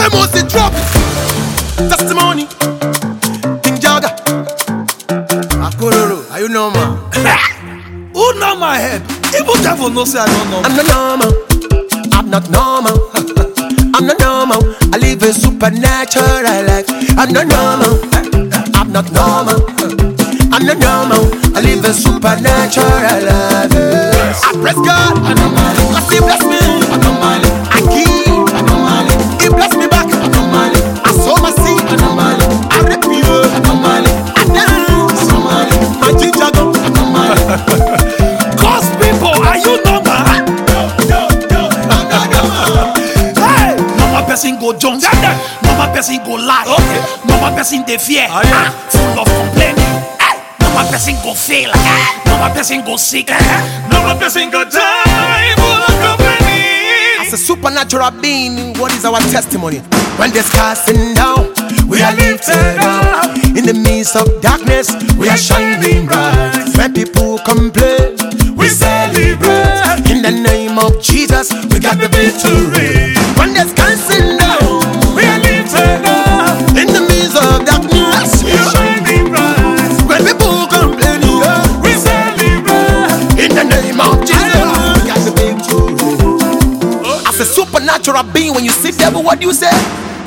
Famous the drop. Testimony. King Jaga. Akororo. Are you normal? Who know my head? Even devil knows say I don't know. I'm not normal. I'm not normal. I'm not normal. I live a supernatural life. I'm not normal. I'm not normal. I'm not normal. I live a supernatural life. I praise God. Cause He bless me. I give. He bless me back. I sow my seed. I reap you. I dance. My ginger go. Cause people, are you normal? Hey, normal person go Jones. Normal person go lie. Normal person they fear. Full of complaining. Normal person go fail. Normal person go sick. Normal person go die. Full of complaining. As a supernatural being, what is our testimony? When there's casting down, we are lifted up. In the midst of darkness, we are shining bright. When people complain, we celebrate. In the name of Jesus, we got the victory. When there's casting down, we are lifted up. In the midst of darkness, we are shining bright. When people complain, we celebrate. In the name of Jesus, we got the victory. As a supernatural being, when you see devil, what do you say?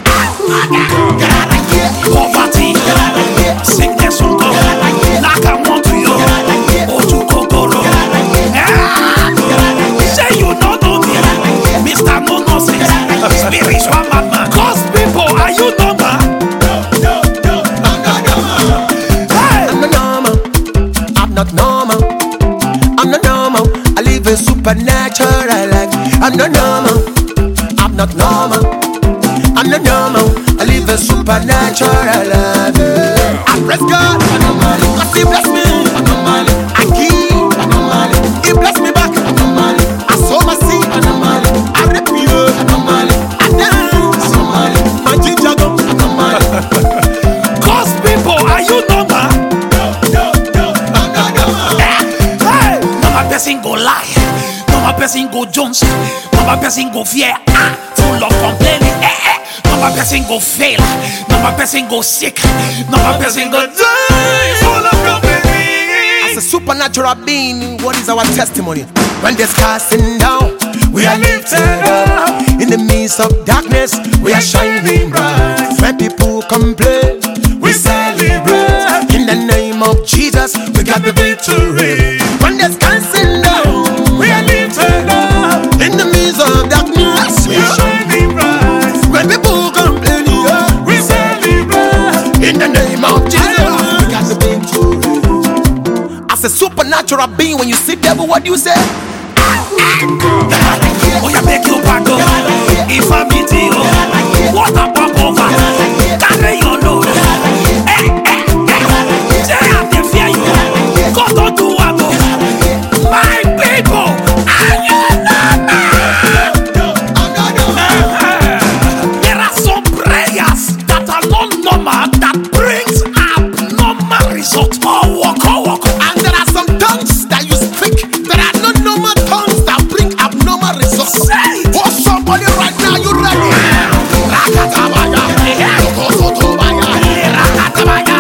Poverty, sickness will go. Like I want to you. Oju kokoro. Say you don't know me, Mr. No Nonsense, spiritual madman. Cause people, are you normal? Hey. I'm not normal. I'm not normal. I'm not normal. I live a supernatural life. I'm not normal. I'm not normal. I'm not normal. I live a supernatural life. I praise God. Cause He bless me. I give. He bless me back. I sow my seed. I reap you. I dance. My ginger go. Cause people, are you normal? Hey, normal person go lie. Normal person go Jones. Normal person go fear. Full of complaining. Normal person go fail. Normal person go sick. Normal person go die. Full of complaining. As a supernatural being, what is our testimony? When there's casting down, we are lifted up. In the midst of darkness, we are shining bright. When people complain, we celebrate. In the name of Jesus, we got the victory. When there's casting down, we are lifted up. In the midst of darkness, we are shining bright. When people complain, we celebrate. In the name of Jesus, we got the victory. As a supernatural being, when you see devil, what do you say? Oh, you make you back up. If I meet you, what a pop over. Carry your load. Say I can fear you. God don't do what go. My people, are you normal? There are some prayers that are not normal that brings abnormal results. Oh, walk. And there are some tongues that you speak that are not normal tongues that bring abnormal results. Say it. For somebody right now, you ready? Rakatabaya, Yokosotovaya, Rakatabaya,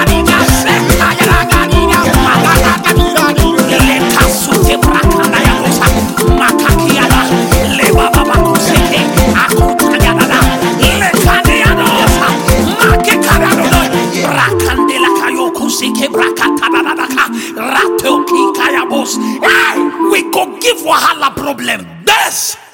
we go give Wahala problem. This